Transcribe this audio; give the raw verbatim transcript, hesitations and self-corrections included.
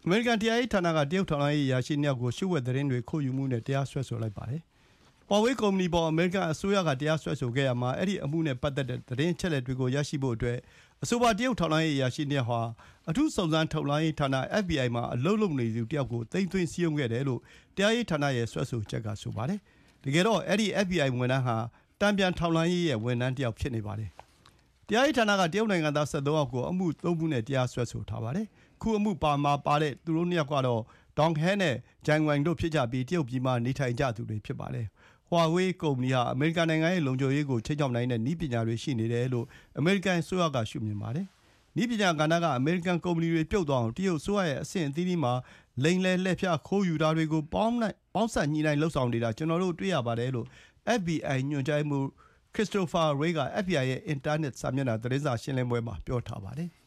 အမေရိကန်တရားရေးဌာနကတရုတ်ထောက်လှမ်းရေးအရာရှိနှစ်ယောက်ကိုလျှို့ဝှက်သတင်းတွေခိုးယူမှုနဲ့တရားစွဲဆိုလိုက်ပါတယ်။ Huawei ကုမ္ပဏီပေါ်အမေရိကန်အစိုးရကတရားစွဲဆိုခဲ့ရမှာအဲ့ဒီအမှုနဲ့ပတ်သက်တဲ့သတင်းအချက်အလက်တွေကိုရရှိဖို့အတွက်အဆိုပါတရုတ်ထောက်လှမ်းရေးအရာရှိနှစ်ယောက်ဟာအထူးစုံစမ်းထောက်လှမ်းရေးဌာန F B I မှာအလုပ်လုပ်နေသူတယောက်ကိုသိမ်းသွင်းစည်းရုံးခဲ့တယ်လို့တရားရေးဌာနရဲ့စွဲဆိုချက်ကဆိုပါတယ်။တကယ်တော့အဲ့ဒီ F B I ဝန်ထမ်းဟာတန်ပြန်ထောက်လှမ်းရေးရဲ့ဝန်ထမ်းတယောက်ဖြစ်နေပါတယ်။တရားရေးဌာနကတရုတ်နိုင်ငံသား၁၃ယောက်ကိုအမှုသုံးခုနဲ့တရားစွဲဆိုထားပါတယ်။ခုအမှုပါမှာပါတဲ့သူတို့နှစ်ယောက်ကတော့ Dong He နဲ့ Jiang Wang တို့ဖြစ်ကြပြီးတရုတ်ပြည်မှာနေထိုင်ကြသူတွေဖြစ်ပါတယ်။ Huawei ကုမ္ပဏီဟာအမေရိကန်နိုင်ငံရဲ့လုံခြုံရေးကိုခြိမ်းခြောက်နိုင်တဲ့နည်းပညာတွေရှိနေတယ်လို့အမေရိကန်အစိုးရကရှုမြင်ပါတယ်။နည်းပညာကဏ္ဍကအမေရိကန်ကုမ္ပဏီတွေပြုတ်သွားအောင်တရုတ်အစိုးရရဲ့အဆင့်အသီးသီးမှာလိမ်လည်လှည့်ဖျားခိုးယူတာတွေကိုပေါင်းပေါင်းစပ်ညှိနှိုင်းလှုပ်ဆောင်နေတာကျွန်တော်တို့တွေ့ရပါတယ်လို့ F B I ညွှန်ကြားရေးမှူး Christopher Wray က F B I ရဲ့အင်တာနက်စာမျက်နှာသတင်းစာရှင်းလင်းပွဲမှာပြောထားပါတယ်။